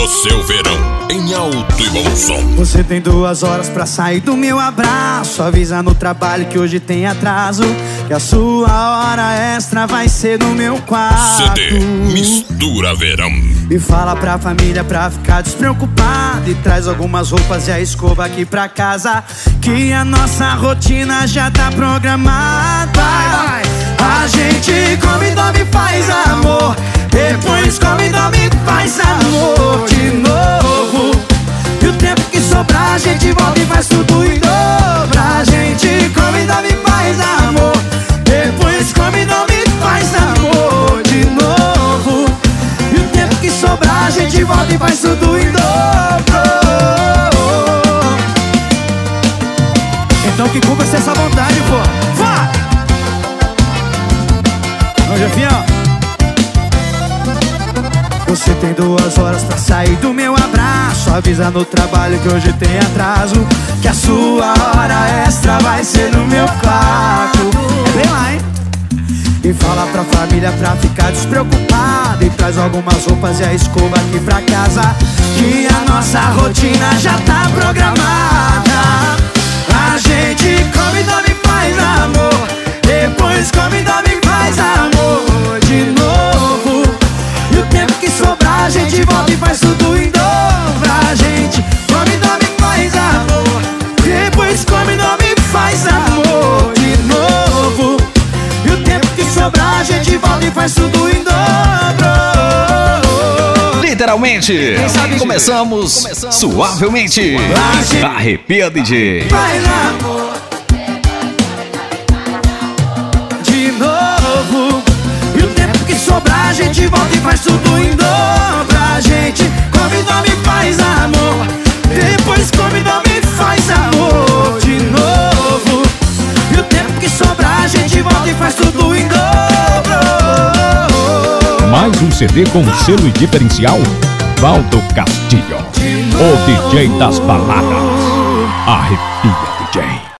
O seu verão em alto e bom som. Você tem 2 horas pra sair do meu abraço. Avisa no trabalho que hoje tem atraso, que a sua hora extra vai ser no meu quarto. CD Mistura Verão. E fala pra família pra ficar despreocupada, e traz algumas roupas e a escova aqui pra casa, que a nossa rotina já tá programada. A gente come, dorme, faz amor, depois come, dorme, faz amor de novo. E o tempo que sobrar a gente volta e faz tudo em dobro. A gente come, dorme, faz amor, depois come, dorme, faz amor de novo. E o tempo que sobrar a gente volta e faz tudo em dobro. Então que cumpra essa vontade, pô. Vá! Ô, Jefinho, você tem 2 horas pra sair do meu abraço. Avisa no trabalho que hoje tem atraso, que a sua hora extra vai ser no meu quarto. É bem lá, hein? E fala pra família pra ficar despreocupada, e traz algumas roupas e a escova aqui pra casa, que a nossa rotina já tá programada. A gente come, dorme, faz amor, depois come, dorme, faz amor de novo. E o tempo que sobrar a gente volta e faz tudo em dobro. A gente come, dorme, faz amor, depois come, dorme, faz amor de novo. E o tempo que sobrar a gente volta e faz tudo em dobro. Literalmente, começamos suavemente. Arrepia, DJ. Faz amor de novo. E o tempo que sobrar a gente volta e faz tudo em dobro. A gente come, dorme, faz amor, depois come, dorme, faz amor de novo. E o tempo que sobrar a gente volta e faz tudo em dobro. Mais um CD com selo diferencial, Valdo Castilho, o DJ das baladas. Arrepia, DJ.